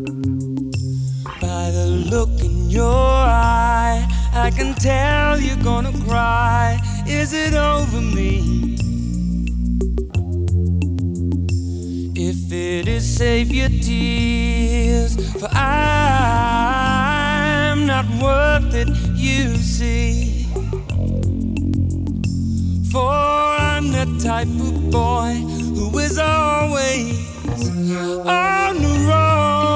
By the look in your eye, I can tell you're gonna cry. Is it over me? If it is, save your tears, for I'm not worth it, you see. For I'm the type of boy who is always on the road.